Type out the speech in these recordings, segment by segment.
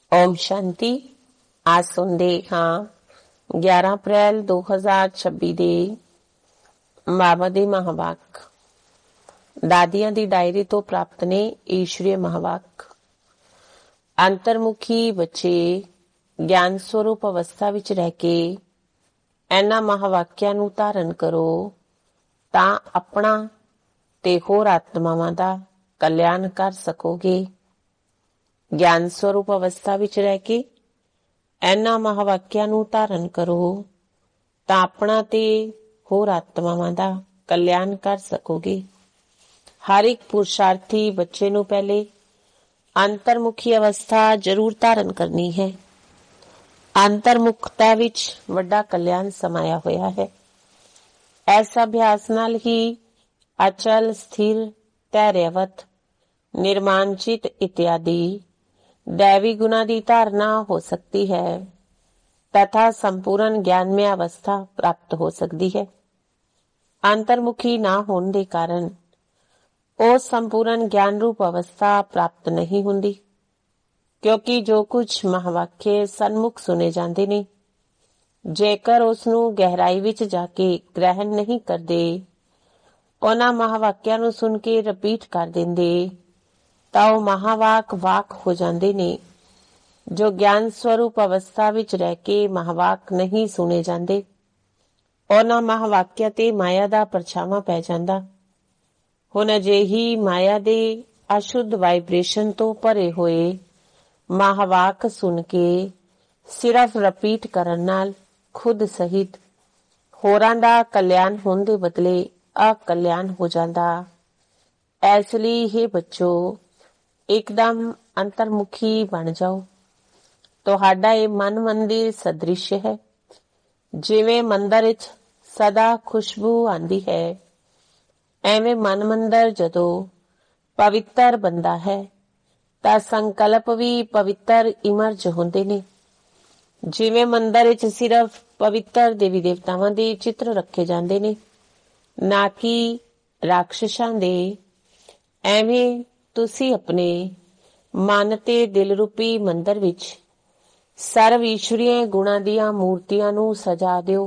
ओम शांति। आज सुनते हाँ 11 अप्रैल 2026 ਦੇ ਬਾਬਾ ਦੇ ਮਹਾਵਾਕ ਦਾਦੀਆਂ ਦੀ ਡਾਇਰੀ ਤੋਂ ਪ੍ਰਾਪਤ ਨੇ। ਈਸ਼ਵਰੀ ਮਹਾਵਾਕ। ਅੰਤਰਮੁਖੀ ਬੱਚੇ ਗਿਆਨ ਸਰੂਪ ਅਵਸਥਾ ਵਿੱਚ ਰਹਿ ਕੇ ਇਹਨਾਂ ਮਹਾਵਾਕਿਆਂ ਨੂੰ ਧਾਰਨ ਕਰੋ ਤਾਂ ਆਪਣਾ ਤੇ ਹੋਰ ਆਤਮਾਵਾਂ ਦਾ ਕਲਿਆਣ ਕਰ ਸਕੋਗੇ। ਗਿਆਨ ਸਰੂਪ ਅਵਸਥਾ ਵਿੱਚ ਰਹਿ ਕੇ ਇਹਨਾਂ ਮਹਾਵਾਕਿਆਂ ਨੂੰ ਧਾਰਨ ਕਰੋ ਤਾਂ ਆਪਣਾ ਤੇ ਹੋਰ ਆਤਮਾਵਾਂ ਦਾ ਕਲਿਆਣ ਕਰ ਸਕੋਗੇ। ਹਰ ਇੱਕ ਪੁਰਸ਼ਾਰਥੀ ਬੱਚੇ ਨੂੰ ਪਹਿਲੇ ਅੰਤਰਮੁਖੀ ਅਵਸਥਾ ਜ਼ਰੂਰ ਧਾਰਨ ਕਰਨੀ ਹੈ। ਅੰਤਰਮੁਖਤਾ ਵਿੱਚ ਵੱਡਾ ਕਲਿਆਣ ਸਮਾਇਆ ਹੋਇਆ ਹੈ। ਇਸ ਅਭਿਆਸ ਨਾਲ ਹੀ ਅਚਲ, ਸਥਿਰ, ਧੈर्यवत, निर्माणचित इत्यादि दैवी गुणा की धारणा हो सकती है तथा संपूर्ण ज्ञान में अवस्था प्राप्त हो सकती है। अंतर्मुखी ना होने के कारण वो संपूर्ण ज्ञान रूप अवस्था प्राप्त नहीं होंदी, क्योंकि जो कुछ महावाक्य सन्मुख सुने जाते ने जेकर उसनू गहराई विच जाके ग्रहण नहीं करते, उन्हां महावाक्यां नू सुन के रिपीट कर देंदे ਤਾਂ ਉਹ ਮਹਾਵਾਕ ਵਾਕ ਹੋ ਜਾਂਦੇ ਨੇ। ਜੋ ਗਿਆਨ ਸਵਰੂਪ ਅਵਸਥਾ ਵਿੱਚ ਰਹਿ ਕੇ ਮਹਾਵਾਕ ਨਹੀਂ ਸੁਣੇ ਜਾਂਦੇ, ਉਹਨਾਂ ਮਹਾਵਾਕਿਆਂ ਤੇ ਮਾਇਆ ਦਾ ਪਰਛਾਵਾਂ ਪੈ ਜਾਂਦਾ। ਹੁਣ ਅਜਿਹੀ ਮਾਇਆ ਦੇ ਅਸ਼ੁੱਧ ਵਾਈਬ੍ਰੇਸ਼ਨ ਤੋਂ ਭਰੇ ਹੋਏ ਮਹਾਵਾਕ ਸੁਣ ਕੇ ਸਿਰਫ ਰਿਪੀਟ ਕਰਨ ਨਾਲ ਖੁਦ ਸਹਿਤ ਹੋਰਾਂ ਦਾ ਕਲਿਆਣ ਹੋਣ ਦੇ ਬਦਲੇ ਅਕਲਿਆਣ ਹੋ ਜਾਂਦਾ। ਇਸ ਲਈ हे ਬੱਚੋ, ਇੱਕਦਮ ਅੰਤਰਮੁਖੀ ਬਣ ਜਾਓ। ਤੁਹਾਡਾ ਇਹ ਮਨ ਮੰਦਿਰ ਸਦ੍ਰਿਸ਼ ਹੈ। ਜਿਵੇਂ ਮੰਦਰ ਵਿੱਚ ਸਦਾ ਖੁਸ਼ਬੂ ਆਂਦੀ ਹੈ, ਐਵੇਂ ਮਨ ਮੰਦਰ ਜਦੋਂ ਪਵਿੱਤਰ ਬਣਦਾ ਹੈ ਤਾਂ ਸੰਕਲਪ ਵੀ ਪਵਿੱਤਰ ਇਮਰਜ ਹੁੰਦੇ ਨੇ। ਜਿਵੇਂ ਮੰਦਰ ਵਿੱਚ ਸਿਰਫ ਪਵਿੱਤਰ ਦੇਵੀ ਦੇਵਤਾਵਾਂ ਦੇ ਚਿੱਤਰ ਰੱਖੇ ਜਾਂਦੇ ਨੇ, ਨਾ ਕਿ ਰਾਖਸ਼ਾਂ ਦੇ, ਐਵੇਂ ਤੁਸੀਂ ਆਪਣੇ ਮਨ ਤੇ ਦਿਲ ਰੂਪੀ ਮੰਦਰ ਵਿੱਚ ਸਰਵ ਈਸ਼ਵਰੀ ਗੁਣਾਂ ਦੀਆਂ ਮੂਰਤੀਆਂ ਨੂੰ ਸਜਾ ਦਿਓ।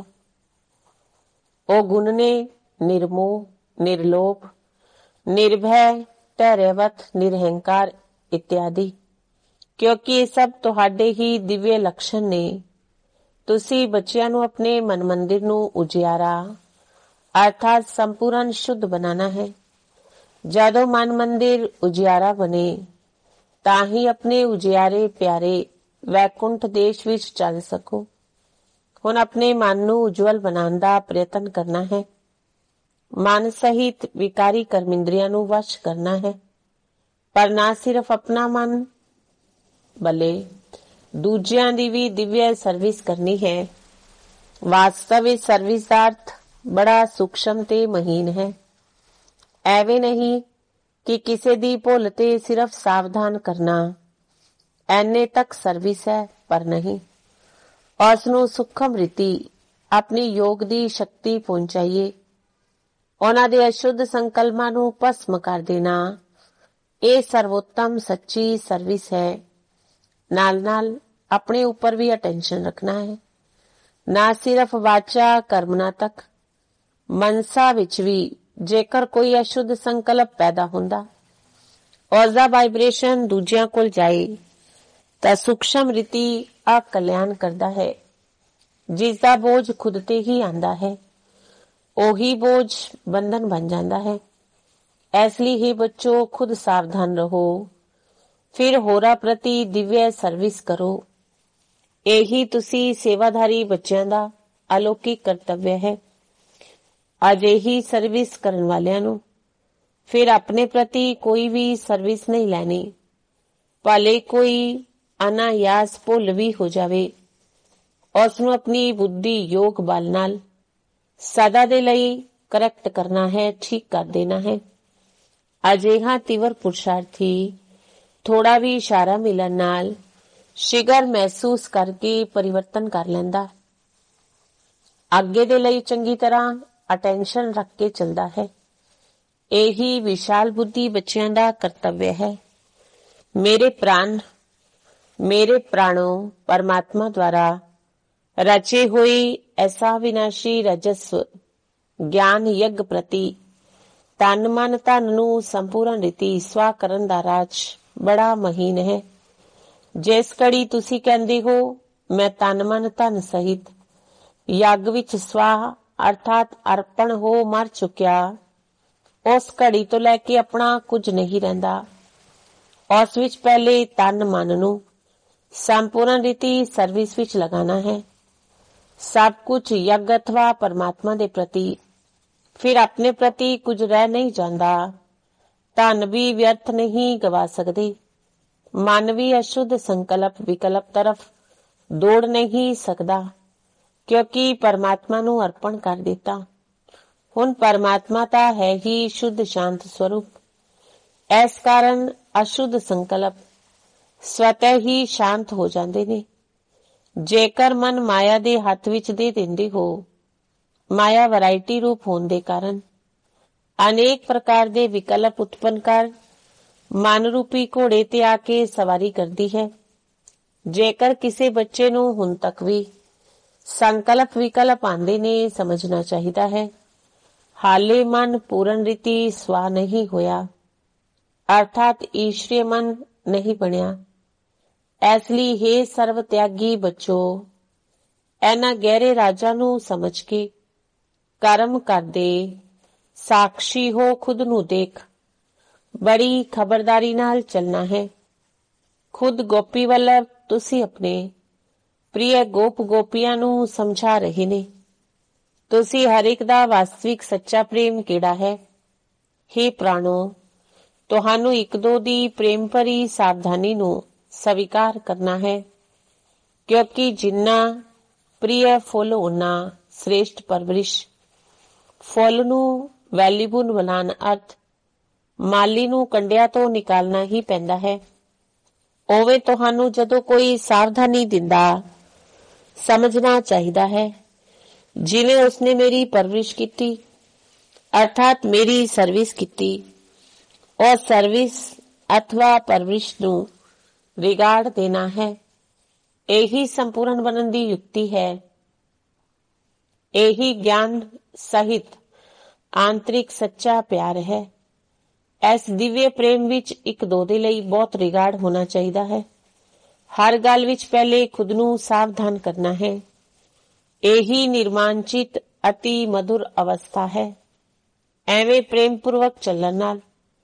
ਉਹ ਗੁਣ ਨੇ ਨਿਰਮੋਹ, ਨਿਰਲੋਭ, ਨਿਰਭੈ, ਧੈर्यवत, ਨਿਰਹੰਕਾਰ ਇਤਿਆਦਿ, ਕਿਉਂਕਿ ਇਹ ਸਭ ਤੁਹਾਡੇ ਹੀ ਦਿਵਯ ਲੱਛਣ ਨੇ। ਤੁਸੀਂ ਬੱਚਿਆਂ ਨੂੰ ਆਪਣੇ ਮਨ ਮੰਦਿਰ ਨੂੰ ਉਜਿਆਰਾ ਅਰਥਾਤ ਸੰਪੂਰਨ ਸ਼ੁੱਧ ਬਣਾਉਣਾ ਹੈ। ਜਦੋਂ ਮਨ ਮੰਦਿਰ ਉਜਿਆਰਾ ਬਣੇ ਤਾਂ ਹੀ ਆਪਣੇ ਉਜਿਆਰੇ ਪਿਆਰੇ ਵੈਕੁੰਠ ਦੇਸ਼ ਵਿੱਚ ਚੱਲ ਸਕੋ। ਹੁਣ ਆਪਣੇ ਮਨ ਨੂੰ ਉਜਵਲ ਬਣਾਉਣ ਦਾ ਪ੍ਰਯਤਨ ਕਰਨਾ ਹੈ। ਮਨ ਸਹਿਤ ਵਿਕਾਰੀ ਕਰਮਿੰਦਰੀਆਂ ਨੂੰ ਵਸ਼ ਕਰਨਾ ਹੈ, ਪਰ ਨਾ ਸਿਰਫ ਆਪਣਾ ਮਨ ਬਲੇ ਦੂਜਿਆਂ ਦੀ ਵੀ ਦਿਵਯ ਸਰਵਿਸ ਕਰਨੀ ਹੈ। ਵਾਸਤਵ ਵਿੱਚ ਸਰਵਿਸ ਦਾ ਅਰਥ ਬੜਾ ਸੂਖਸ਼ਮ ਤੇ ਮਹੀਨ ਹੈ। ਐਵੇਂ ਨਹੀਂ ਕਿ ਕਿਸੇ ਦੀ ਭੁੱਲ ਤੇ ਸਿਰਫ ਸਾਵਧਾਨ ਕਰਨਾ, ਐਨੇ ਤੱਕ ਸਰਵਿਸ ਹੈ, ਪਰ ਨਹੀਂ। ਉਸ ਨੂੰ ਸੂਖਮ ਰੀਤੀ ਆਪਣੀ ਯੋਗ ਦੀ ਸ਼ਕਤੀ ਪਹੁੰਚਾਈਏ। ਉਹਨਾਂ ਦੇ ਅਸ਼ੁੱਧ ਸੰਕਲਪਾਂ ਨੂੰ ਭਸਮ ਕਰ ਦੇਣਾ, ਇਹ ਸਰਵੋਤਮ ਸੱਚੀ ਸਰਵਿਸ ਹੈ। ਨਾਲ ਨਾਲ ਆਪਣੇ ਉੱਪਰ ਵੀ ਅਟੈਂਸ਼ਨ ਰੱਖਣਾ ਹੈ, ਨਾ ਸਿਰਫ ਵਾਚਾ ਕਰਮਨਾ ਤੱਕ, ਮਨਸਾ ਵਿੱਚ ਵੀ ਜੇਕਰ ਕੋਈ ਅਸ਼ੁੱਧ ਸੰਕਲਪ ਪੈਦਾ ਹੁੰਦਾ, ਉਸ ਦਾ ਵਾਈਬ੍ਰੇਸ਼ਨ ਦੂਜਿਆਂ ਕੋਲ ਜਾਏ ਤਾਂ ਸੂਖਸ਼ਮ ਰੀਤੀ ਅਕਲਿਆਣ ਕਰਦਾ ਹੈ। ਜਿਸ ਦਾ ਬੋਝ ਖੁਦ ਤੇ ਹੀ ਆਂਦਾ ਹੈ, ਉਹੀ ਬੋਝ ਬੰਧਨ ਬਣ ਜਾਂਦਾ ਹੈ। ਇਸ ਲਈ ਹੀ ਬੱਚੋ, ਖੁਦ ਸਾਵਧਾਨ ਰਹੋ, ਫਿਰ ਹੋਰਾਂ ਪ੍ਰਤੀ ਦਿਵਯ ਸਰਵਿਸ ਕਰੋ। ਇਹੀ ਤੁਸੀਂ ਸੇਵਾਧਾਰੀ ਬੱਚਿਆਂ ਦਾ ਅਲੌਕਿਕ ਕਰਤੱਵ ਹੈ। ਅਜਿਹੀ ਸਰਵਿਸ ਕਰਨ ਵਾਲਿਆਂ ਨੂੰ ਫਿਰ ਆਪਣੇ ਪ੍ਰਤੀ ਕੋਈ ਵੀ ਸਰਵਿਸ ਨਹੀਂ ਲੈਣੀ। ਭਲੇ ਕੋਈ ਅਨਾਯਾਸ ਭੁੱਲ ਵੀ ਹੋ ਜਾਵੇ, ਉਸ ਨੂੰ ਆਪਣੀ ਬੁੱਧੀ ਯੋਗ ਬਲ ਨਾਲ ਸਦਾ ਦੇ ਲਈ ਕਰੈਕਟ ਕਰਨਾ ਹੈ, ਠੀਕ ਕਰ ਦੇਣਾ ਹੈ। ਅਜਿਹਾ ਤਿਵਰ ਪੁਰਸ਼ਾਰਥੀ ਥੋੜਾ ਵੀ ਇਸ਼ਾਰਾ ਮਿਲਣ ਨਾਲ ਸ਼ਿਗਰ ਮਹਿਸੂਸ ਕਰਕੇ ਪਰਿਵਰਤਨ ਕਰ ਲੈਂਦਾ। ਅੱਗੇ ਦੇ ਲਈ ਚੰਗੀ ਤਰ੍ਹਾਂ ਅਟੈਂਸ਼ਨ ਰੱਖ ਕੇ ਚੱਲਦਾ ਹੈ। ਇਹੀ ਵਿਸ਼ਾਲ ਬੁੱਧੀ ਬੱਚਿਆਂ ਦਾ ਕਰਤੱਵ ਹੈ। ਮੇਰੇ ਪ੍ਰਾਣ, मेरे प्राणों परमात्मा द्वारा रचे हुई ऐसा विनाशी रजस्व ज्ञान यज्ञ प्रति तन मन धन ਨੂੰ ਸੰਪੂਰਨ ਰੀਤੀ ਸਵਾ ਕਰਨ ਦਾ ਰਾਜ ਬੜਾ ਮਹੀਨ ਹੈ। ਜਿਸ ਘੜੀ ਤੁਸੀਂ ਕਹਿੰਦੇ ਹੋ ਮੈਂ ਤਨ ਮਨ ਧਨ ਸਹਿਤ ਯੱਗ ਵਿੱਚ ਸਵਾ ਅਰਥਾਤ ਅਰਪਣ ਹੋ ਮਰ ਚੁੱਕਿਆ, ਉਸ ਘੜੀ ਤੋਂ ਲੈ ਕੇ ਆਪਣਾ ਕੁਝ ਨਹੀਂ ਰਹਿੰਦਾ। ਉਸ ਵਿੱਚ ਪਹਿਲੇ ਤਨ ਮਨ ਨੂੰ ਸੰਪੂਰਨ ਰੀਤੀ ਸਰਵਿਸ ਵਿੱਚ ਲਗਾਣਾ ਹੈ। ਸਭ ਕੁਝ ਯੱਗ ਅਥਵਾ ਪਰਮਾਤਮਾ ਦੇ ਪ੍ਰਤੀ, ਫਿਰ ਆਪਣੇ ਪ੍ਰਤੀ ਕੁਝ ਰਹਿ ਨਹੀਂ ਜਾਂਦਾ। ਧਨ ਵੀ ਵਿਅਰਥ ਨਹੀਂ ਗਵਾ ਸਕਦੇ, ਮਨ ਵੀ ਅਸ਼ੁੱਧ ਸੰਕਲਪ ਵਿਕਲਪ ਤਰਫ ਦੌੜ ਨਹੀਂ ਸਕਦਾ, ਕਿਉਂਕਿ ਪਰਮਾਤਮਾ ਨੂੰ ਅਰਪਣ ਕਰ ਦਿੱਤਾ। ਹੁਣ ਪਰਮਾਤਮਾ ਤਾਂ ਹੈ ਹੀ ਸ਼ੁੱਧ ਸ਼ਾਂਤ ਸਰੂਪ, ਇਸ ਕਾਰਨ ਅਸ਼ੁੱਧ ਸੰਕਲਪ ਸਵਤः ਹੀ ਸ਼ਾਂਤ ਹੋ ਜਾਂਦੇ ਨੇ। ਜੇਕਰ ਮਨ ਮਾਇਆ ਦੇ ਹੱਥ ਵਿੱਚ ਦੇ ਦਿੰਦੇ ਹੋ, ਮਾਇਆ ਵੈਰਾਈਟੀ ਰੂਪ ਹੋਣ ਦੇ ਕਾਰਨ ਅਨੇਕ ਪ੍ਰਕਾਰ ਦੇ ਵਿਕਲਪ ਉਤਪੰਨ ਕਰ ਮਨ ਰੂਪੀ ਘੋੜੇ ਤੇ ਆ ਕੇ ਸਵਾਰੀ ਕਰਦੀ ਹੈ। ਜੇਕਰ ਕਿਸੇ ਬੱਚੇ ਨੂੰ ਹੁਣ ਤੱਕ ਵੀ ਸੰਕਲਪ ਵਿਕਲਪ ਆਂਦੇ ਨੇ, ਸਮਝਣਾ ਚਾਹੀਦਾ ਹੈ ਹਾਲੇ ਮਨ ਪੂਰਨ ਰੀਤੀ ਸਵਾ ਨਹੀਂ ਹੋਇਆ, ਅਰਥਾਤ ਈਸ਼ਵਰੀ ਮਨ ਨਹੀਂ ਬਣਿਆ। ਇਸ ਲਈ ਹੇ ਸਰਵ ਤਿਆਗੀ ਬੱਚੋ, ਇਹਨਾਂ ਗਹਿਰੇ ਰਾਜਾਂ ਨੂੰ ਸਮਝ ਕੇ ਕਰਮ ਕਰਦੇ ਸਾਖਸ਼ੀ ਹੋ ਖੁਦ ਨੂੰ ਦੇਖ। ਬੜੀ ਖਬਰਦਾਰੀ ਨਾਲ ਚੱਲਣਾ ਹੈ। ਖੁਦ ਗੋਪੀ ਵੱਲਭ ਤੁਸੀਂ ਆਪਣੇ ਪ੍ਰਿਯ ਗੋਪ ਗੋਪੀਆਂ ਨੂੰ ਸਮਝਾ ਰਹੇ ਨੇ। ਤੁਸੀਂ ਹਰ ਇੱਕ ਦਾ ਵਾਸਤਵਿਕ ਸੱਚਾ ਪ੍ਰੇਮ ਕਿਹੜਾ ਹੈ? ਹੇ ਪ੍ਰਾਣੋ, ਤੁਹਾਨੂੰ ਇੱਕ ਦੋ ਦੀ ਪ੍ਰੇਮ ਭਰੀ ਸਾਵਧਾਨੀ ਨੂੰ ਸਵੀਕਾਰ ਕਰਨਾ ਹੈ, ਕਿਉਂਕਿ ਜਿੰਨਾ ਪ੍ਰਿਯ ਫੁੱਲ ਉਨਾ ਸ੍ਰੇਸ਼ਟ ਪਰਵਰਿਸ਼। ਫੁੱਲ ਨੂੰ ਵੈਲਿਊਬਲ ਬਣਾਉਣ ਅਰਥ ਮਾਲੀ ਨੂੰ ਕੰਡਿਆਂ ਤੋਂ ਨਿਕਾਲਣਾ ਹੀ ਪੈਂਦਾ ਹੈ। ਉਵੇਂ ਤੁਹਾਨੂੰ ਜਦੋਂ ਕੋਈ ਸਾਵਧਾਨੀ ਦਿੰਦਾ ਸਮਝਣਾ ਚਾਹੀਦਾ ਹੈ ਜਿਵੇਂ ਉਸਨੇ ਮੇਰੀ ਪਰਵਰਿਸ਼ ਕੀਤੀ, ਅਰਥਾਤ ਮੇਰੀ ਸਰਵਿਸ ਕੀਤੀ। ਉਹ ਸਰਵਿਸ ਅਥਵਾ ਪਰਵਰਿਸ਼ ਨੂੰ ਵਿਗਾੜ ਦੇਣਾ ਹੈ। ਇਹੀ ਸੰਪੂਰਨ ਬਣਨ ਦੀ ਯੁਕਤੀ ਹੈ। ਇਹੀ ਗਿਆਨ ਸਹਿਤ ਆਂਤਰਿਕ ਸੱਚਾ ਪਿਆਰ ਹੈ। ਇਸ ਦਿਵਯ ਪ੍ਰੇਮ ਵਿੱਚ ਇੱਕ ਦੋ ਦੇ ਲਈ ਬਹੁਤ ਰਿਗਾਰਡ ਹੋਣਾ ਚਾਹੀਦਾ ਹੈ। ਹਰ ਗੱਲ ਵਿੱਚ ਪਹਿਲੇ ਖੁਦ ਨੂੰ ਸਾਵਧਾਨ ਕਰਨਾ ਹੈ। ਇਹੀ ਨਿਰਮਾਨਚਿਤ ਅਤੀ ਮਧੁਰ ਅਵਸਥਾ ਹੈ। ਐਵੇਂ ਪ੍ਰੇਮ ਪੂਰਵਕ ਚੱਲਣ ਨਾਲ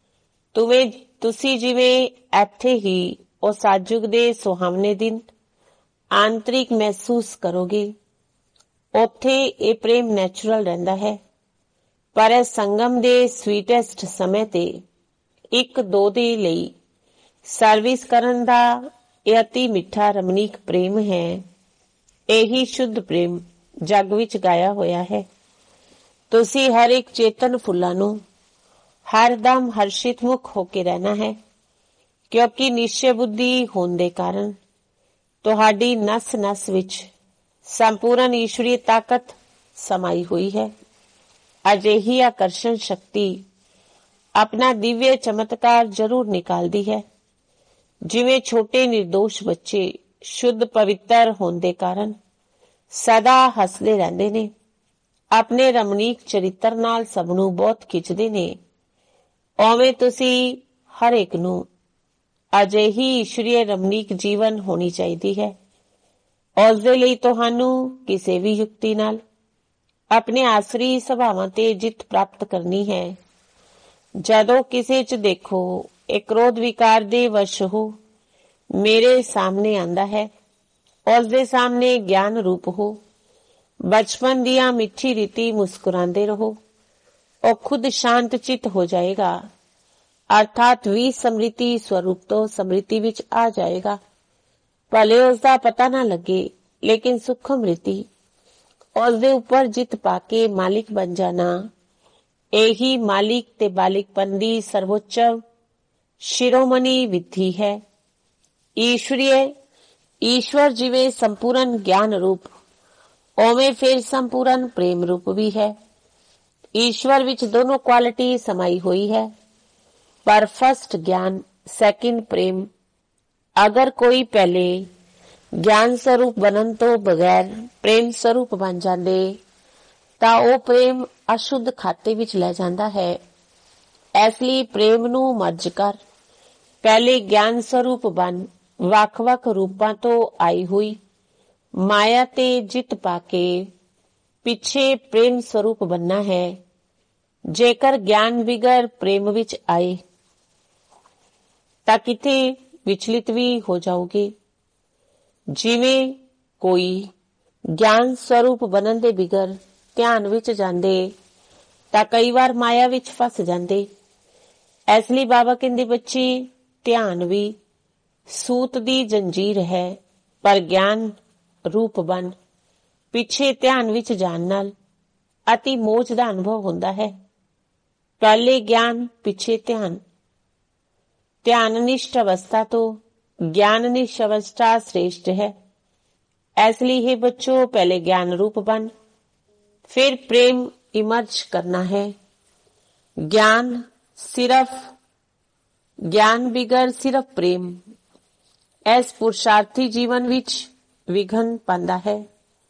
ਤੁਸੀਂ ਜਿਵੇਂ ਇੱਥੇ ਹੀ ਉਸ ਆਜੁਗ ਦੇ ਸੁਹਾਵਣੇ ਦਿਨ ਆਂਤਰਿਕ ਮਹਿਸੂਸ ਕਰੋਗੇ, ਉੱਥੇ ਇਹ ਪ੍ਰੇਮ ਨੈਚੁਰਲ ਰਹਿੰਦਾ ਹੈ। ਪਰ ਇਹ ਸੰਗਮ ਦੇ ਸਵੀਟੈਸਟ ਸਮੇਂ ਤੇ ਇੱਕ ਦੋ ਦੇ ਲਈ ਸਰਵਿਸ ਕਰਨ ਦਾ ਇਹ ਅਤੀ ਮਿੱਠਾ ਰਮਣੀਕ ਪ੍ਰੇਮ ਹੈ। ਇਹੀ ਸ਼ੁੱਧ ਪ੍ਰੇਮ ਜਗ ਵਿੱਚ ਗਾਇਆ ਹੋਇਆ ਹੈ। ਤੁਸੀਂ ਹਰ ਇੱਕ ਚੇਤਨ ਫੁੱਲਾਂ ਨੂੰ ਹਰਦਮ ਹਰਸ਼ਿਤ ਮੁਖ ਹੋ ਕੇ ਰਹਿਣਾ ਹੈ, ਕਿਉਂਕਿ ਨਿਸ਼ਚੈ ਬੁੱਧੀ ਹੋਣ ਦੇ ਕਾਰਨ ਤੁਹਾਡੀ ਨਸ ਨਸ ਵਿੱਚ ਸੰਪੂਰਨ ਈਸ਼ਵਰੀ ਤਾਕਤ ਸਮਾਈ ਹੋਈ ਹੈ। ਅਜਿਹੀ ਆਕਰਸ਼ਣ ਸ਼ਕਤੀ ਆਪਣਾ ਦਿਵਯ ਚਮਤਕਾਰ ਜ਼ਰੂਰ ਨਿਕਾਲਦੀ ਹੈ। ਜਿਵੇਂ ਛੋਟੇ ਨਿਰਦੋਸ਼ ਬੱਚੇ ਸ਼ੁੱਧ ਪਵਿੱਤਰ ਹੋਣ ਦੇ ਕਾਰਨ ਸਦਾ ਹੱਸਦੇ ਰਹਿੰਦੇ ਨੇ, ਆਪਣੇ ਰਮਣੀਕ ਚਰਿੱਤਰ ਨਾਲ ਸਭ ਨੂੰ ਬਹੁਤ ਖਿੱਚਦੇ ਨੇ, ਉਵੇਂ ਤੁਸੀਂ ਹਰ ਇੱਕ ਨੂੰ ਅਜਿਹੀ ਈਸ਼ਵਰੀ ਰਮਣੀਕ ਜੀਵਨ ਹੋਣੀ ਚਾਹੀਦੀ ਹੈ। ਉਸ ਦੇ ਲਈ ਤੁਹਾਨੂੰ ਕਿਸੇ ਵੀ ਯੁਕਤੀ ਨਾਲ ਆਪਣੇ ਆਸਰੀ ਸੁਭਾਵਾਂ ਤੇ ਜਿੱਤ ਪ੍ਰਾਪਤ ਕਰਨੀ ਹੈ। ਜਦੋਂ ਕਿਸੇ 'ਚ ਦੇਖੋ ਇਹ ਕ੍ਰੋਧ ਵਿਕਾਰ ਦੇ ਵਸ਼ ਹੋ ਮੇਰੇ ਸਾਹਮਣੇ ਆਂਦਾ ਹੈ, ਉਸ ਦੇ ਸਾਹਮਣੇ ਗਿਆਨ ਰੂਪ ਹੋ। ਬਚਪਨ ਦੀਆਂ ਮਿੱਠੀ ਰੀਤੀ ਮੁਸਕਰਾਉਂਦੇ ਰਹੋ, ਉਹ ਖੁਦ ਸ਼ਾਂਤ ਚਿੱਤ ਹੋ ਜਾਏਗਾ, ਅਰਥਾਤ ਵੀ ਸਮ੍ਰਿਤੀ ਸਵਰੂਪ ਤੋਂ ਸਮ੍ਰਿਤੀ ਵਿੱਚ ਆ ਜਾਏਗਾ। ਭਲੇ ਉਸ ਦਾ ਪਤਾ ਨਾ ਲੱਗੇ, ਲੇਕਿਨ ਸੁਖਮ ਰੀਤੀ ਉਸ ਦੇ ਉੱਪਰ ਜਿੱਤ ਪਾ ਕੇ ਮਾਲਿਕ ਬਣ ਜਾਣਾ, ਇਹੀ ਮਾਲਿਕ ਤੇ ਬਾਲਿਕਪਨ ਦੀ ਸਰਵੋੱਚ ਸ਼ਿਰੋਮਣੀ ਵਿਧੀ ਹੈ। ਈਸ਼ਵਰ ਜਿਵੇਂ ਸੰਪੂਰਨ ਗਿਆਨ ਰੂਪ, ਉਵੇਂ ਫਿਰ ਸੰਪੂਰਨ ਪ੍ਰੇਮ ਰੂਪ ਵੀ ਹੈ। ਈਸ਼ਵਰ ਵਿੱਚ ਦੋਨੋਂ ਕੁਆਲਿਟੀ ਸਮਾਈ ਹੋਈ ਹੈ, ਪਰ ਫਸਟ ਗਿਆਨ, ਸੈਕਿੰਡ ਪ੍ਰੇਮ अगर कोई पहले ज्ञान स्वरूप बनन तो बगैर प्रेम स्वरूप बन जांदे ਤਾਂ ਉਹ ਪ੍ਰੇਮ ਅਸ਼ੁੱਧ ਖਾਤੇ ਵਿੱਚ ਲੈ ਜਾਂਦਾ ਹੈ। ਇਸ ਲਈ ਪ੍ਰੇਮ ਨੂੰ ਮਰਜ ਕਰ ਪਹਿਲੇ ਗਿਆਨ ਸਰੂਪ ਬਣ ਵੱਖ-ਵੱਖ ਰੂਪਾਂ ਤੋਂ ਆਈ ਹੋਈ ਮਾਇਆ ਤੇ ਜਿੱਤ ਪਾ ਕੇ ਪਿੱਛੇ ਪ੍ਰੇਮ ਸਰੂਪ ਬਣਨਾ ਹੈ। ਜੇਕਰ ਗਿਆਨ ਬਿਗਰ ਪ੍ਰੇਮ ਵਿੱਚ ਆਏ ਤਾਂ ਕਿਤੇ ਵਿਚਲਿਤ ਵੀ ਹੋ ਜਾਓਗੇ। ਜਿਵੇਂ ਕੋਈ ਗਿਆਨ ਸਰੂਪ ਬਣਨ ਦੇ ਬਿਗਰ ਧਿਆਨ ਵਿੱਚ ਜਾਂਦੇ ਤਾਂ ਕਈ ਵਾਰ ਮਾਇਆ ਵਿੱਚ ਫਸ ਜਾਂਦੇ। ਇਸ ਲਈ ਬਾਬਾ ਕਹਿੰਦੇ ਬੱਚੇ ਧਿਆਨ ਵੀ ਸੂਤ ਦੀ ਜੰਜੀਰ ਹੈ, ਪਰ ਗਿਆਨ ਰੂਪ ਬਣ ਪਿੱਛੇ ਧਿਆਨ ਵਿੱਚ ਜਾਣ ਨਾਲ ਅਤੀ ਮੋਜ ਦਾ ਅਨੁਭਵ ਹੁੰਦਾ ਹੈ। ਪਹਿਲੇ ਗਿਆਨ ਪਿੱਛੇ ਧਿਆਨ। ਧਿਆਨ ਨਿਸ਼ਟ ਅਵਸਥਾ ਤੋਂ ਗਿਆਨ ਨਿਸ਼ਟ ਅਵਸਥਾ श्रेष्ठ है। ਇਸ ਲਈ हे बच्चों पहले ज्ञान रूप बन फिर प्रेम इमर्ज करना है। ज्ञान बिगर सिर्फ प्रेम इस पुरुषार्थी जीवन विच विघन पांदा है।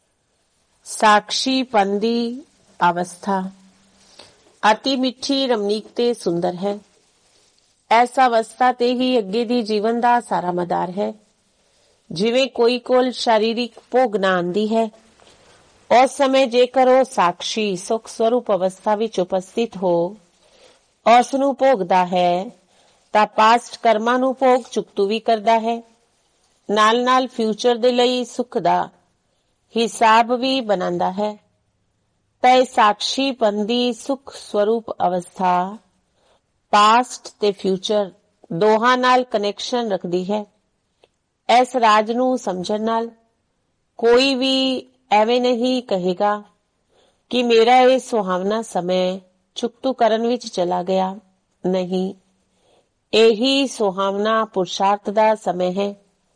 साक्षी पंदी अवस्था अति मिठी रमणीक ते सुंदर है। इस अवस्था ते ही अगे दी जीवन दा सारा मदार है। जिवें कोई कोल शारीरिक भोग ना आंदी है उस समय जेकर ਉਹ ਸਾਖੀ ਸੁਖ ਸਰੂਪ ਅਵਸਥਾ ਵਿੱਚ ਉਪਸਥਿਤ ਹੋ ਉਸ ਨੂੰ ਭੋਗਦਾ ਹੈ ਤਾਂ ਪਾਸਟ ਕਰਮਾਂ ਨੂੰ ਭੋਗ ਚੁਕਤੂ ਵੀ ਕਰਦਾ ਹੈ, ਨਾਲ ਨਾਲ ਫਿਊਚਰ ਦੇ ਲਈ ਸੁਖ ਦਾ ਹਿਸਾਬ ਵੀ ਬਣਾਉਂਦਾ ਹੈ। ਤਾਂ ਇਹ ਸਾਖੀ ਪੰਦੀ ਸੁਖ ਸਰੂਪ ਅਵਸਥਾ ਪਾਸਟ ਤੇ ਫਿਊਚਰ ਦੋਹਾਂ ਨਾਲ ਕਨੈਕਸ਼ਨ ਰੱਖਦੀ ਹੈ। ਇਸ ਰਾਜ ਨੂੰ ਸਮਝਣ ਨਾਲ ਕੋਈ ਵੀ ਐਵੇਂ ਨਹੀਂ ਕਹੇਗਾ ਕਿ ਮੇਰਾ ਇਹ ਸੁਹਾਵਣਾ ਸਮੇਂ ਚੁਕਤੂ ਕਰਨ ਵਿੱਚ ਚਲਾ ਗਿਆ। ਨਹੀਂ, ਇਹੀ ਸੁਹਾਵਣਾ ਪੁਰਸ਼ਾਰਥ ਦਾ ਸਮੇਂ ਹੈ।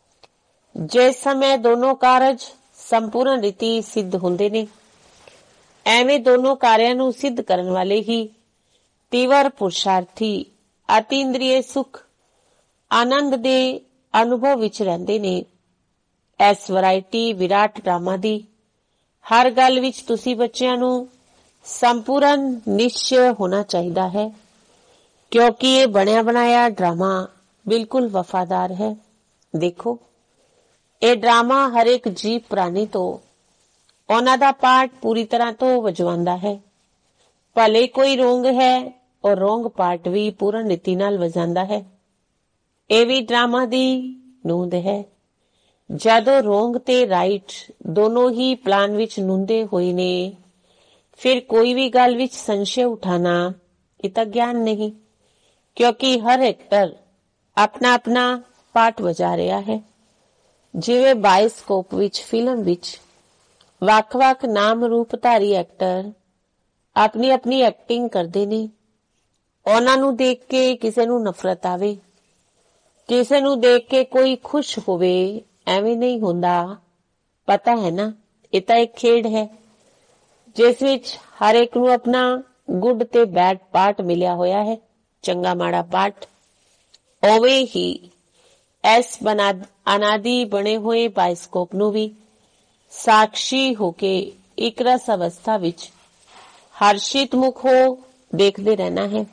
ਜਿਸ ਸਮੇਂ ਦੋਨੋਂ ਕਾਰਜ ਸੰਪੂਰਨ ਰੀਤੀ ਸਿੱਧ ਹੁੰਦੇ ਨੇ, ਐਵੇਂ ਦੋਨੋਂ ਕਾਰਿਆਂ ਨੂੰ ਸਿੱਧ ਕਰਨ ਵਾਲੇ ਹੀ ਤੀਵਰ ਪੁਰਸ਼ਾਰਥੀ ਅਤਿ ਇੰਦਰੀਏ ਸੁਖ ਆਨੰਦ ਦੇ ਅਨੁਭਵ ਵਿੱਚ ਰਹਿੰਦੇ ਨੇ। ਇਸ ਵੈਰਾਈਟੀ ਵਿਰਾਟ ਡਰਾਮਾ ਦੀ ਹਰ ਗੱਲ ਵਿੱਚ ਤੁਸੀਂ ਬੱਚਿਆਂ ਨੂੰ ਸੰਪੂਰਨ ਨਿਸ਼ਚੈ ਹੋਣਾ ਚਾਹੀਦਾ ਹੈ, ਕਿਉਂਕਿ ਇਹ ਬਣਿਆ ਬਣਾਇਆ ਡਰਾਮਾ ਬਿਲਕੁਲ ਵਫਾਦਾਰ ਹੈ। ਦੇਖੋ, ਇਹ ਡਰਾਮਾ ਹਰ ਇੱਕ ਜੀਵ ਪ੍ਰਾਣੀ ਤੋਂ ਉਹਨਾਂ ਦਾ ਪਾਰਟ ਪੂਰੀ ਤਰ੍ਹਾਂ ਤੋਂ ਵਜਵਾਉਂਦਾ ਹੈ। ਭਲੇ ਕੋਈ ਰੋਂਗ ਹੈ ਔਰ ਰੋਂਗ ਪਾਰਟ ਵੀ ਪੂਰਨ ਰੀਤੀ ਨਾਲ ਵਜਾਉਂਦਾ ਹੈ। ਇਹ ਵੀ ਡਰਾਮਾ ਦੀ ਨੂੰਦ ਹੈ। ਜਦੋਂ ਰੋਂਗ ਤੇ ਰਾਈਟ ਦੋਨੋਂ ਹੀ ਪਲਾਨ ਵਿੱਚ ਨੁੰਦੇ ਹੋਏ ਨੇ, ਫਿਰ ਕੋਈ ਵੀ ਗੱਲ ਵਿੱਚ ਸੰਸ਼ੇ ਉਠਾਣਾ ਇਹ ਤਾਂ ਗਿਆਨ ਨਹੀਂ, ਕਿਉਂਕਿ ਹਰ ਐਕਟਰ ਆਪਣਾ ਆਪਣਾ ਪਾਰਟ ਵਜਾ ਰਿਹਾ ਹੈ। ਜਿਵੇਂ ਬਾਇਸਕੋਪ ਵਿੱਚ ਫਿਲਮ ਵਿੱਚ ਵੱਖ-ਵੱਖ ਨਾਮ ਰੂਪਧਾਰੀ ਐਕਟਰ ਆਪਣੀ ਆਪਣੀ ਐਕਟਿੰਗ ਕਰਦੇ ਨੇ। ਉਹਨਾਂ ਨੂੰ ਦੇਖ ਕੇ ਕਿਸੇ ਨੂੰ ਨਫ਼ਰਤ ਆਵੇ, ਕਿਸੇ ਨੂੰ ਦੇਖ ਕੇ ਕੋਈ ਖੁਸ਼ ਹੋਵੇ, ਐਵੇਂ ਨਹੀਂ ਹੁੰਦਾ। ਪਤਾ ਹੈ ਨਾ, ਇਹ ਤਾਂ ਇੱਕ ਖੇਡ ਹੈ ਜਿਸ ਵਿੱਚ ਹਰ ਇੱਕ ਨੂੰ ਆਪਣਾ ਗੁੱਡ ਤੇ ਬੈਡ ਪਾਰਟ ਮਿਲਿਆ ਹੋਇਆ ਹੈ, ਚੰਗਾ ਮਾੜਾ ਪਾਰਟ। ਉਵੇਂ ਹੀ ਇਸ ਅਨਾਦਿ ਬਣੇ ਹੋਏ ਬਾਇਸਕੋਪ ਨੂੰ ਵੀ ਸਾਖੀ ਹੋ ਕੇ ਇੱਕ ਰਸ ਅਵਸਥਾ ਵਿੱਚ ਹਰਸ਼ਿਤ ਮੁਖ ਹੋ ਦੇਖਦੇ ਰਹਿਣਾ ਹੈ।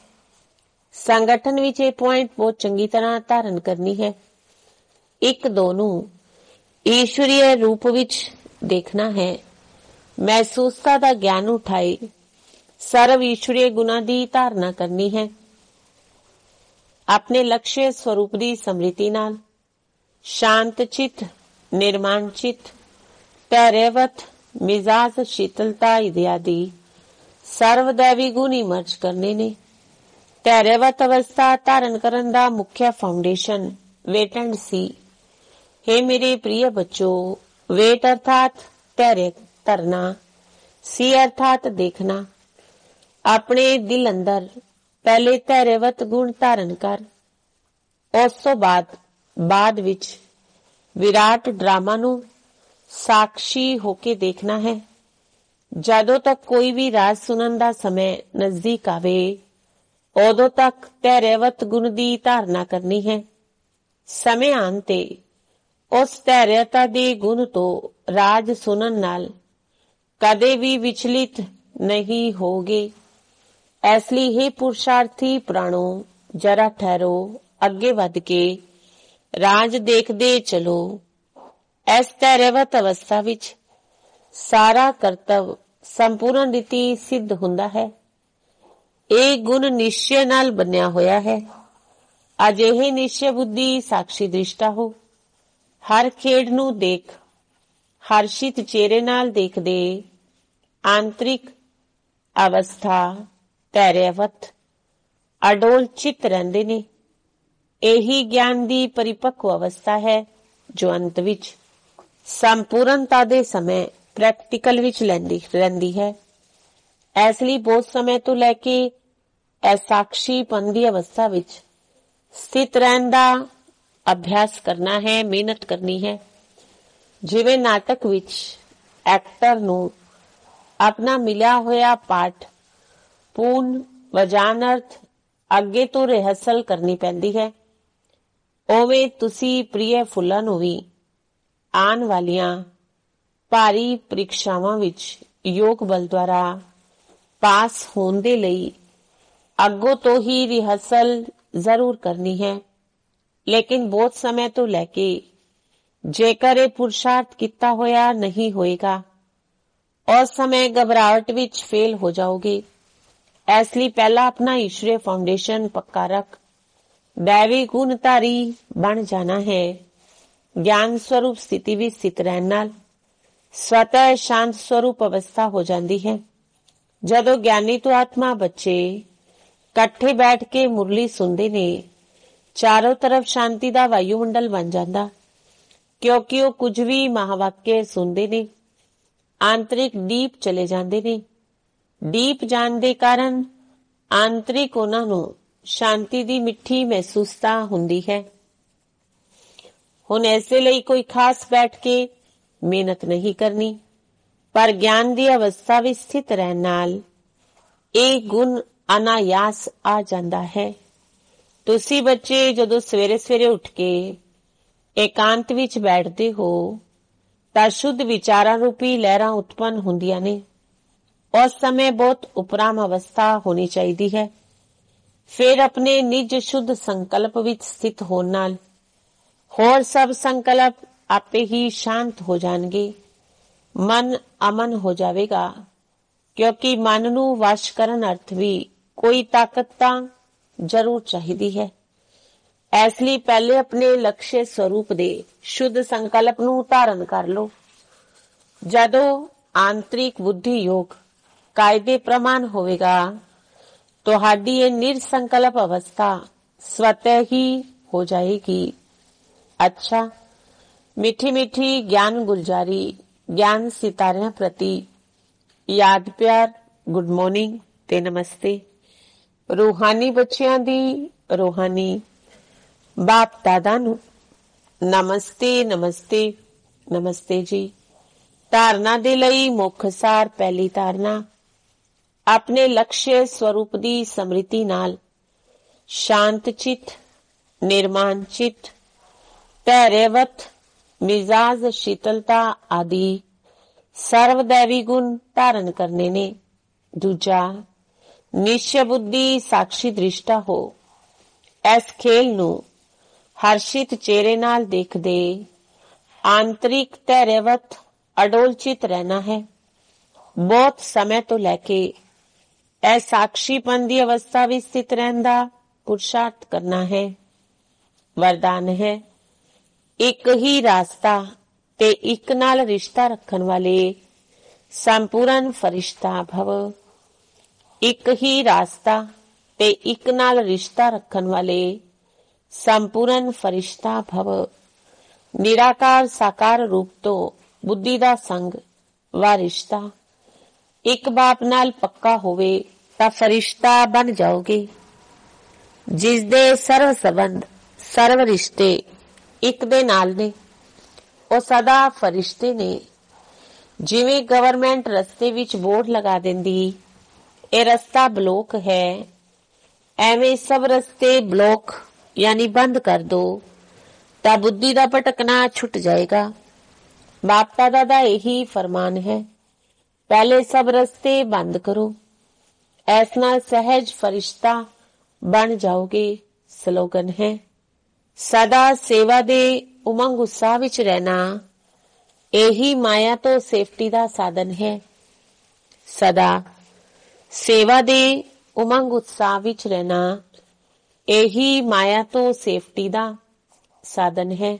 ਸੰਗਠਨ ਵਿੱਚ ਇਹ ਪੁਆਇੰਟ ਬਹੁਤ ਚੰਗੀ ਤਰ੍ਹਾਂ ਧਾਰਨ ਕਰਨੀ ਹੈ। ਇੱਕ ਦੋ ਨੂੰ ਈਸ਼ਵਰੀ ਰੂਪ ਵਿੱਚ ਦੇਖਣਾ ਹੈ। ਮਹਿਸੂਸਤਾ ਦਾ ਗਿਆਨ ਉਠਾਏ ਸਰਵ ਈਸ਼ਵਰੀ ਗੁਣਾ ਦੀ ਧਾਰਨਾ ਕਰਨੀ ਹੈ। ਆਪਣੇ ਲਕਸ਼ਯ ਸਵਰੂਪ ਦੀ ਸਮ੍ਰਿਤੀ ਨਾਲ ਸ਼ਾਂਤ ਚਿੱਤ, ਨਿਰਮਾਨ ਚਿੱਤ, ਧੈਰਯਵਤ ਮਿਜ਼ਾਜ, ਸ਼ੀਤਲਤਾ ਇਤਿਆਦਿ ਸਰਵਦੈਵੀ ਗੁਣ ਇਮਰਜ ਕਰਨੇ ਨੇ। ਧੈਰਯਵਤ ਅਵਸਥਾ ਧਾਰਨ ਕਰਨ ਦਾ ਮੁੱਖ ਫਾਊਂਡੇਸ਼ਨ ਵੇਟ ਐਂਡ ਸੀ। हे मेरे प्रिय बच्चों, वेट अर्थात धैर्य धरना, सी अर्थात देखना। अपने दिल अंदर पहले धैर्यवत गुण धारण कर, उस तो बाद विच विराट ड्रामा नू साक्षी होके देखना है। जदों तक कोई भी राज सुनन दा समय नजदीक आवे, उदों तक धैर्यवत गुण दी धारणा करनी है। ਸਮੇਂ ਆਉਣ ਤੇ ਉਸ ਧੈਰਯਤਾ ਦੇ ਗੁਣ ਤੋਂ ਰਾਜ ਸੁਣਨ ਨਾਲ ਕਦੇ ਵੀ ਵਿਚਲਿਤ ਨਹੀਂ ਹੋਗੇ। ਇਸ ਲਈ हे ਪੁਰਸ਼ਾਰਥੀ ਪ੍ਰਾਣੋ, ਜਰਾ ਠਹਿਰੋ, ਅੱਗੇ ਵੱਧ ਕੇ ਰਾਜ ਦੇਖਦੇ ਚਲੋ। ਇਸ ਧੈਰਯਵਤ ਅਵਸਥਾ ਵਿੱਚ ਸਾਰਾ ਕਰਤਵ ਸੰਪੂਰਨ ਰੀਤੀ ਸਿੱਧ ਹੁੰਦਾ ਹੈ। ਇਹ ਗੁਣ ਨਿਸ਼ਚੈ ਨਾਲ ਬਣਿਆ ਹੋਇਆ ਹੈ। ਅਜਿਹੇ ਨਿਸ਼ਚੈ ਬੁੱਧੀ ਸਾਖੀ ਦ੍ਰਿਸ਼ਟਾ ਹੋ। ਹਰ ਖੇਡ ਨੂੰ ਦੇਖ, ਹਰਸ਼ਿਤ ਚਿਹਰੇ ਨਾਲ ਦੇਖਦੇ ਆਂਤਰਿਕ ਅਵਸਥਾ ਧੈਰਯਵਤ ਅਡੋਲ ਚਿੱਤ ਰਹਿੰਦੇ ਨੇ। ਇਹੀ ਗਿਆਨ ਦੀ ਪਰਿਪੱਕ ਅਵਸਥਾ ਹੈ ਜੋ ਅੰਤ ਵਿੱਚ ਸੰਪੂਰਨਤਾ ਦੇ ਸਮੇਂ ਪ੍ਰੈਕਟੀਕਲ ਵਿੱਚ ਰਹਿੰਦੀ ਹੈ। ਇਸ ਲਈ ਬਹੁਤ ਸਮੇਂ ਤੋਂ ਲੈ ਕੇ ਸਾਖੀਪਨ ਦੀ ਅਵਸਥਾ ਵਿੱਚ ਸਥਿਤ ਰਹਿਣ ਦਾ ਅਭਿਆਸ ਕਰਨਾ ਹੈ, ਮਿਹਨਤ ਕਰਨੀ ਹੈ। ਜਿਵੇਂ ਨਾਟਕ ਵਿੱਚ ਐਕਟਰ ਨੂੰ ਆਪਣਾ ਮਿਲਿਆ ਹੋਇਆ ਪਾਠ ਪੂਰਨ ਵਜਾਨਰਥ ਅੱਗੇ ਤੋਂ ਰਿਹਰਸਲ ਕਰਨੀ ਪੈਂਦੀ ਹੈ, ਉਵੇਂ ਤੁਸੀਂ ਪ੍ਰਿਯ ਫੁੱਲਾਂ ਨੂੰ ਵੀ ਆਉਣ ਵਾਲੀਆਂ ਭਾਰੀ ਪ੍ਰੀਖਿਆਵਾਂ ਵਿੱਚ ਯੋਗ ਬਲ ਦੁਆਰਾ ਪਾਸ ਹੋਣ ਦੇ ਲਈ ਅੱਗੋਂ ਤੋਂ ਹੀ ਰਿਹਰਸਲ ਜ਼ਰੂਰ ਕਰਨੀ ਹੈ। ਲੇਕਿਨ ਬਹੁਤ ਸਮੇਂ ਤੋਂ ਲੈ ਕੇ ਜੇਕਰ ਇਹ ਪੁਰਸ਼ਾਰਥ ਕੀਤਾ ਹੋਇਆ ਨਹੀਂ ਹੋਏਗਾ, ਉਸ ਸਮੇਂ ਘਬਰਾਹਟ ਵਿੱਚ ਫੇਲ ਹੋ ਜਾਓਗੇ। ਇਸ ਲਈ ਪਹਿਲਾਂ ਆਪਣਾ ਈਸ਼ਵਰੀ ਫਾਊਂਡੇਸ਼ਨ ਪੱਕਾ ਰੱਖ ਦੈਵੀ ਗੁਣਧਾਰੀ ਬਣ ਜਾਣਾ ਹੈ। ਗਿਆਨ ਸਰੂਪ ਸਥਿਤੀ ਵਿੱਚ ਸਥਿਤ ਰਹਿਣ ਨਾਲ ਸਵਤः ਸ਼ਾਂਤ ਸਰੂਪ ਅਵਸਥਾ ਹੋ ਜਾਂਦੀ ਹੈ। ਜਦੋਂ ਗਿਆਨੀ ਤੋਂ ਆਤਮਾ ਬੱਚੇ ਇਕੱਠੇ ਬੈਠ ਕੇ ਮੁਰਲੀ ਸੁਣਦੇ ਨੇ, ਚਾਰੋਂ ਤਰਫ ਸ਼ਾਂਤੀ ਦਾ ਵਾਯੂਮੰਡਲ ਬਣ ਜਾਂਦਾ, ਕਿਉਂਕਿ ਉਹ ਕੁਝ ਵੀ ਮਹਾਵਾਕਿਆ ਸੁਣਦੇ ਨੇ। ਆਂਤਰਿਕ ਡੀਪ ਚਲੇ ਜਾਂਦੇ ਨੇ। ਡੀਪ ਜਾਣ ਦੇ ਕਾਰਨ ਆਂਤਰਿਕ ਉਹਨਾਂ ਨੂੰ ਸ਼ਾਂਤੀ ਦੀ ਮਿੱਠੀ ਮਹਿਸੂਸਤਾ ਹੁੰਦੀ ਹੈ। ਹੁਣ ਐਸੇ ਲਈ ਕੋਈ ਖਾਸ ਬੈਠ ਕੇ ਮਿਹਨਤ ਨਹੀਂ ਕਰਨੀ, ਪਰ ਗਿਆਨ ਦੀ ਅਵਸਥਾ ਵਿੱਚ ਸਥਿਤ ਰਹਿਣ ਨਾਲ ਇਹ ਗੁਣ ਅਨਾਯਾਸ ਆ ਜਾਂਦਾ ਹੈ। ਤੁਸੀਂ ਬੱਚੇ ਜਦੋਂ ਸਵੇਰੇ ਉੱਠ ਕੇ ਇਕਾਂਤ ਵਿੱਚ ਬੈਠਦੇ ਹੋ ਤਾਂ ਸ਼ੁੱਧ ਵਿਚਾਰਾਂ ਰੂਪੀ ਲਹਿਰਾਂ ਉਤਪੰਨ ਹੁੰਦੀਆਂ ਨੇ। ਉਸ ਸਮੇਂ ਬਹੁਤ ਉਪਰਾਮ ਅਵਸਥਾ ਹੋਣੀ ਚਾਹੀਦੀ ਹੈ। ਫਿਰ ਆਪਣੇ ਨਿਜ ਸ਼ੁੱਧ ਸੰਕਲਪ ਵਿੱਚ ਸਥਿਤ ਹੋਣ ਨਾਲ ਹੋਰ ਸਭ ਸੰਕਲਪ ਆਪੇ ਹੀ ਸ਼ਾਂਤ ਹੋ ਜਾਣਗੇ। ਮਨ ਅਮਨ ਹੋ ਜਾਵੇਗਾ, ਕਿਉਂਕਿ ਮਨ ਨੂੰ ਵਸ਼ ਕਰਨ ਅਰਥ ਵੀ ਕੋਈ ਤਾਕਤ ਤਾਂ ਜ਼ਰੂਰ ਚਾਹੀਦੀ ਹੈ। ਇਸ ਲਈ ਪਹਿਲੇ ਆਪਣੇ ਲਕਸ਼ਯ ਸਰੂਪ ਦੇ ਸ਼ੁੱਧ ਸੰਕਲਪ ਨੂੰ ਧਾਰਨ ਕਰ ਲਓ। ਜਦੋਂ ਆਂਤਰਿਕ ਬੁੱਧੀ ਯੋਗ ਕਾਇਦੇ ਪ੍ਰਮਾਣ ਹੋਵੇਗਾ, ਤੁਹਾਡੀ ਇਹ ਨਿਰਸੰਕਲਪ ਅਵਸਥਾ ਸਵਤः ਹੀ ਹੋ ਜਾਏਗੀ। ਅੱਛਾ, ਮਿੱਠੀ ਮਿੱਠੀ ਗਿਆਨ ਗੁਲਜ਼ਾਰੀ, ਗਿਆਨ ਸਿਤਾਰਿਆਂ ਪ੍ਰਤੀ ਯਾਦ ਪਿਆਰ, ਗੁੱਡ ਮਾਰਨਿੰਗ ਤੇ ਨਮਸਤੇ। ਰੂਹਾਨੀ ਬੱਚਿਆਂ ਦੀ ਰੂਹਾਨੀ ਬਾਪ ਦਾਦਾ ਨੂੰ ਨਮਸਤੇ ਨਮਸਤੇ ਨਮਸਤੇ ਜੀ। ਧਾਰਨਾ ਦੇ ਲਈ ਮੁੱਖ ਸਾਰ। ਪਹਿਲੀ ਧਾਰਨਾ, ਆਪਣੇ ਲਕਸ਼ਯ ਸਰੂਪ ਦੀ ਸਮ੍ਰਿਤੀ ਨਾਲ ਸ਼ਾਂਤ ਚਿੱਤ, ਨਿਰਮਾਨ ਚਿੱਤ, ਧੈਰਯਵਤ ਮਿਜ਼ਾਜ, ਸ਼ੀਤਲਤਾ ਆਦਿ ਸਰਵਦੈਵੀ ਗੁਣ ਧਾਰਨ ਕਰਨੇ ਨੇ। ਦੂਜਾ, ਨਿਸ਼ਚੈ ਬੁੱਧੀ ਸਾਖੀ ਦ੍ਰਿਸ਼ਟਾ ਹੋ। ਇਸ ਖੇਲ ਨੂੰ ਹਰਸ਼ਿਤ ਚਿਹਰੇ ਨਾਲ ਦੇਖਦੇ ਆਂਤਰਿਕ ਧੈਰਯਵਤ ਅਡੋਲ ਚਿਤ ਰਹਿਣਾ ਹੈ। ਬਹੁਤ ਸਮੇਂ ਤੋਂ ਲੈ ਕੇ ਇਹ ਸਾਖੀਪਨ ਦੀ ਅਵਸਥਾ ਵਿੱਚ ਸਥਿਤ ਰਹਿਣ ਦਾ ਪੁਰਸ਼ਾਰਥ ਕਰਨਾ ਹੈ। ਵਰਦਾਨ ਹੈ, ਇੱਕ ਹੀ ਰਾਸਤਾ ਤੇ ਇੱਕ ਨਾਲ ਰਿਸ਼ਤਾ ਰੱਖਣ ਵਾਲੇ ਸੰਪੂਰਨ ਫਰਿਸ਼ਤਾ ਭਵ। ਇੱਕ ਹੀ ਰਾਸਤਾ ਤੇ ਇੱਕ ਨਾਲ ਰਿਸ਼ਤਾ ਰੱਖਣ ਵਾਲੇ ਸੰਪੂਰਨ ਫਰਿਸ਼ਤਾ ਭਵ। ਨਿਰਾਕਾਰ ਸਾਕਾਰ ਰੂਪ ਤੋਂ ਬੁੱਧੀ ਦਾ ਸੰਗ ਵਾ ਰਿਸ਼ਤਾ ਇੱਕ ਬਾਪ ਨਾਲ ਪੱਕਾ ਹੋਵੇ ਤਾਂ ਫਰਿਸ਼ਤਾ ਬਣ ਜਾਓਗੇ। ਜਿਸ ਦੇ ਸਰਵ ਸੰਬੰਧ, ਸਰਵ ਰਿਸ਼ਤੇ ਇੱਕ ਦੇ ਨਾਲ ਨੇ, ਉਹ ਸਦਾ ਫਰਿਸ਼ਤੇ ਨੇ। ਜਿਵੇਂ ਗਵਰਨਮੈਂਟ ਰਸਤੇ ਵਿੱਚ ਬੋਰਡ ਲਗਾ ਦਿੰਦੀ, ਇਹ ਰਸਤਾ ਬਲੌਕ ਹੈ, ਐਵੇਂ ਸਭ ਰਸਤੇ ਬਲੌਕ ਯਾਨੀ ਬੰਦ ਕਰ ਦੋ ਤਾਂ ਬੁੱਧੀ ਦਾ ਭਟਕਣਾ ਛੁੱਟ ਜਾਏਗਾ। ਬਾਪ ਦਾਦਾ ਦਾ ਇਹੀ ਫਰਮਾਨ ਹੈ, ਪਹਿਲੇ ਸਭ ਰਸਤੇ ਬੰਦ ਕਰੋ। ਇਸ ਨਾਲ ਸਹਿਜ ਫਰਿਸ਼ਤਾ ਬਣ ਜਾਓਗੇ। ਸਲੋਗਨ ਹੈ, ਸਦਾ ਸੇਵਾ ਦੇ ਉਮੰਗ ਉਤਸ਼ਾਹ ਵਿੱਚ ਰਹਿਣਾ, ਇਹੀ ਮਾਇਆ ਤੋਂ ਸੇਫਟੀ ਦਾ ਸਾਧਨ ਹੈ। ਸਦਾ ਸੇਵਾ ਦੇ ਉਮੰਗ ਉਤਸ਼ਾਹ ਵਿੱਚ ਰਹਿਣਾ, ਇਹੀ ਮਾਇਆ ਤੋਂ ਸੇਫਟੀ ਦਾ ਸਾਧਨ ਹੈ।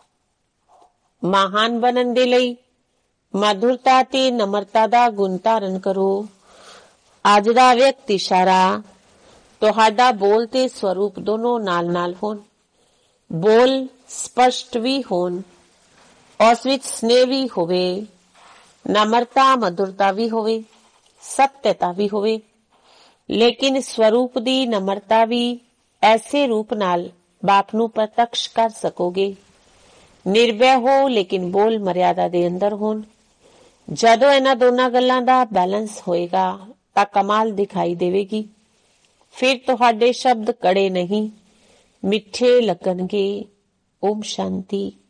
ਮਹਾਨ ਬਣਨ ਦੇ ਲਈ ਮਧੁਰਤਾ ਤੇ ਨਮਰਤਾ ਦਾ ਗੁਣ ਧਾਰਨ ਕਰੋ। ਅੱਜ ਦਾ ਵਿਅਕਤ ਇਸ਼ਾਰਾ ਤੁਹਾਡਾ ਬੋਲ ਤੇ ਸਵਰੂਪ ਦੋਨੋਂ ਨਾਲ-ਨਾਲ ਹੋਣ। ਬੋਲ ਸਪਸ਼ਟ ਵੀ ਹੋਣ, ਉਸ ਵਿੱਚ ਸਨੇਹ ਵੀ ਹੋਵੇ, ਨਮਰਤਾ ਮਧੁਰਤਾ ਵੀ ਹੋਵੇ, ਸਤਿਅਤਾ ਵੀ ਹੋਵੇ, ਲੇਕਿਨ ਸਵਰੂਪ ਦੀ ਨਮਰਤਾ ਵੀ ਐਸੇ ਰੂਪ ਨਾਲ ਬਾਪ ਨੂੰ ਪ੍ਰਤੱਖ ਕਰ ਸਕੋਗੇ। ਨਿਰਭੈ ਹੋ, ਲੇਕਿਨ ਬੋਲ ਮਰਿਆਦਾ ਦੇ ਅੰਦਰ ਹੋਣ। ਜਦੋਂ ਇਹਨਾਂ ਦੋਨਾਂ ਗੱਲਾਂ ਦਾ ਬੈਲੈਂਸ ਹੋਏਗਾ ਤਾਂ ਕਮਾਲ ਦਿਖਾਈ ਦੇਵੇਗੀ। ਫਿਰ ਤੁਹਾਡੇ ਸ਼ਬਦ ਕੜੇ ਨਹੀਂ, ਮਿੱਠੇ ਲੱਗਣਗੇ। ਓਮ ਸ਼ਾਂਤੀ।